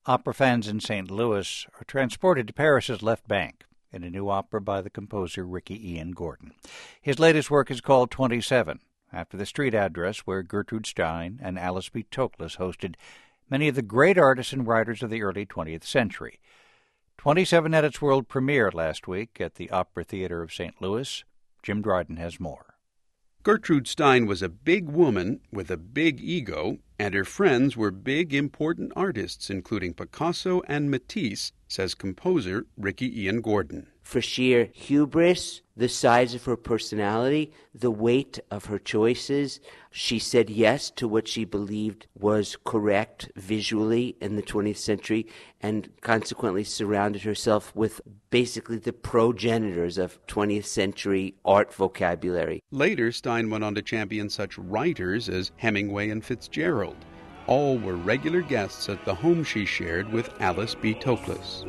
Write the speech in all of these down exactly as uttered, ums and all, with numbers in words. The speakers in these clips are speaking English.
Opera fans in Saint Louis are transported to Paris's Left Bank in a new opera by the composer Ricky Ian Gordon. His latest work is called twenty-seven, after the street address where Gertrude Stein and Alice B. Toklas hosted many of the great artists and writers of the early twentieth century. twenty-seven had its world premiere last week at the Opera Theater of Saint Louis. Jim Dryden has more. Gertrude Stein was a big woman with a big ego, and her friends were big, important artists, including Picasso and Matisse, says composer Ricky Ian Gordon. For sheer hubris, the size of her personality, the weight of her choices, she said yes to what she believed was correct visually in the twentieth century and consequently surrounded herself with basically the progenitors of twentieth century art vocabulary. Later, Stein went on to champion such writers as Hemingway and Fitzgerald. All were regular guests at the home she shared with Alice B. Toklas.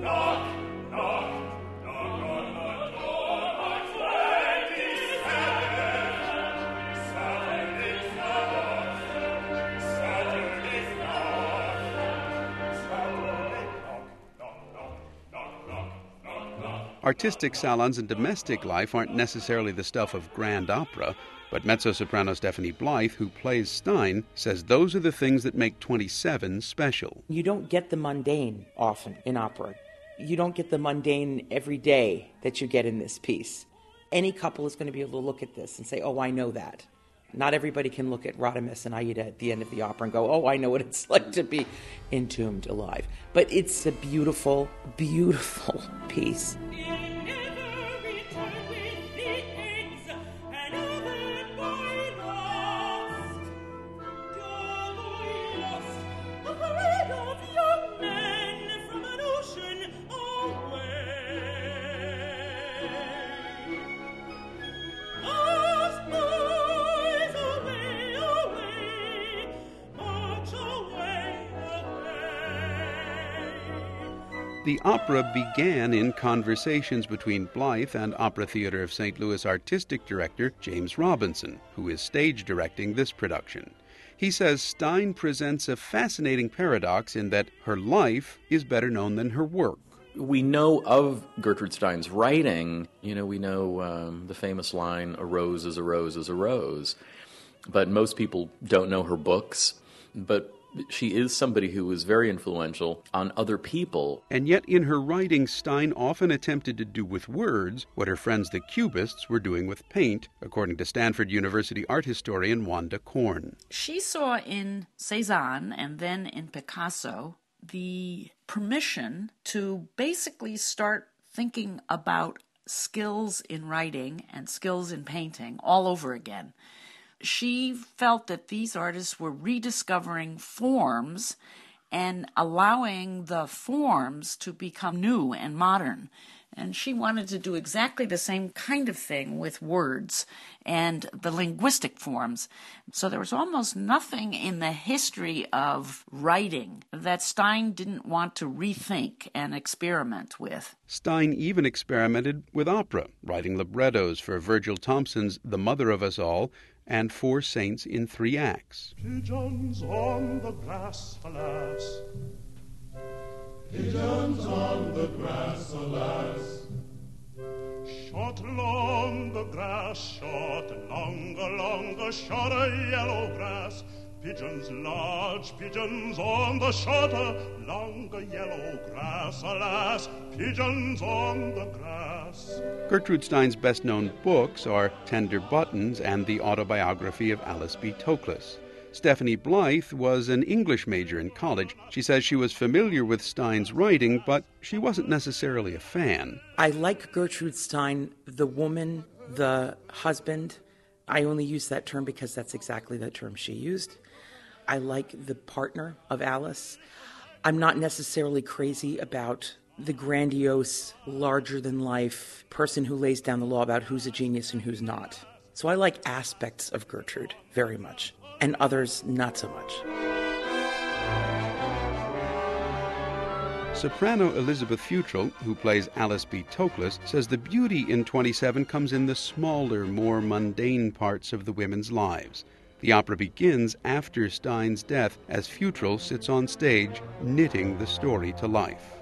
Artistic salons and domestic life aren't necessarily the stuff of grand opera, but mezzo-soprano Stephanie Blythe, who plays Stein, says those are the things that make twenty-seven special. You don't get the mundane often in opera. You don't get the mundane every day that you get in this piece. Any couple is going to be able to look at this and say, oh, I know that. Not everybody can look at Radames and Aida at the end of the opera and go, oh, I know what it's like to be entombed alive. But it's a beautiful, beautiful piece. The opera began in conversations between Blythe and Opera Theater of Saint Louis artistic director James Robinson, who is stage directing this production. He says Stein presents a fascinating paradox in that her life is better known than her work. We know of Gertrude Stein's writing. You know, we know um, the famous line, a rose is a rose is a rose. But most people don't know her books. But she is somebody who was very influential on other people. And yet in her writing, Stein often attempted to do with words what her friends the Cubists were doing with paint, according to Stanford University art historian Wanda Korn. She saw in Cézanne and then in Picasso the permission to basically start thinking about skills in writing and skills in painting all over again. She felt that these artists were rediscovering forms and allowing the forms to become new and modern. And she wanted to do exactly the same kind of thing with words and the linguistic forms. So there was almost nothing in the history of writing that Stein didn't want to rethink and experiment with. Stein even experimented with opera, writing librettos for Virgil Thompson's The Mother of Us All and Four Saints in Three Acts. Pigeons on the grass, alas. Pigeons on the grass, alas. Shot along the grass, shot longer, longer, shot a yellow grass. Pigeons large, pigeons on the shorter, longer yellow grass, alas. Pigeons on the grass. Gertrude Stein's best-known books are Tender Buttons and the autobiography of Alice B. Toklas. Stephanie Blythe was an English major in college. She says she was familiar with Stein's writing, but she wasn't necessarily a fan. I like Gertrude Stein, the woman, the husband. I only use that term because that's exactly the term she used. I like the partner of Alice. I'm not necessarily crazy about the grandiose, larger-than-life person who lays down the law about who's a genius and who's not. So I like aspects of Gertrude very much, and others not so much. Soprano Elizabeth Futrell, who plays Alice B. Toklas, says the beauty in twenty-seven comes in the smaller, more mundane parts of the women's lives. The opera begins after Stein's death as Futrell sits on stage knitting the story to life.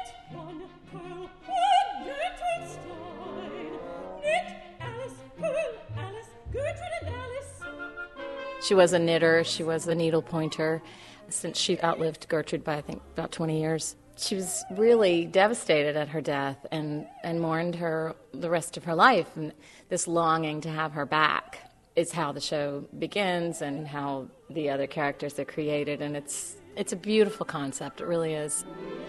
She was a knitter, she was a needle pointer, since she outlived Gertrude by, I think, about twenty years. She was really devastated at her death and, and mourned her the rest of her life. And this longing to have her back is how the show begins and how the other characters are created. And it's it's a beautiful concept, it really is.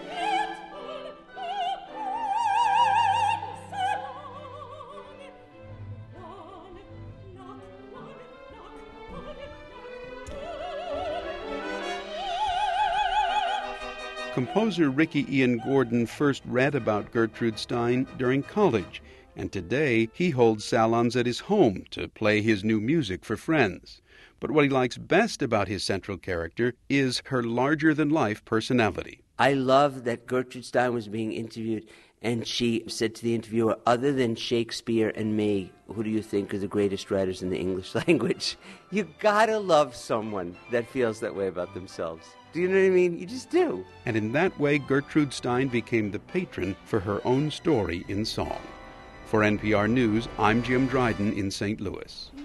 Composer Ricky Ian Gordon first read about Gertrude Stein during college, and today he holds salons at his home to play his new music for friends. But what he likes best about his central character is her larger-than-life personality. I love that Gertrude Stein was being interviewed, and she said to the interviewer, other than Shakespeare and me, who do you think are the greatest writers in the English language? You gotta love someone that feels that way about themselves. Do you know what I mean? You just do. And in that way, Gertrude Stein became the patron for her own story in song. For N P R News, I'm Jim Dryden in Saint Louis.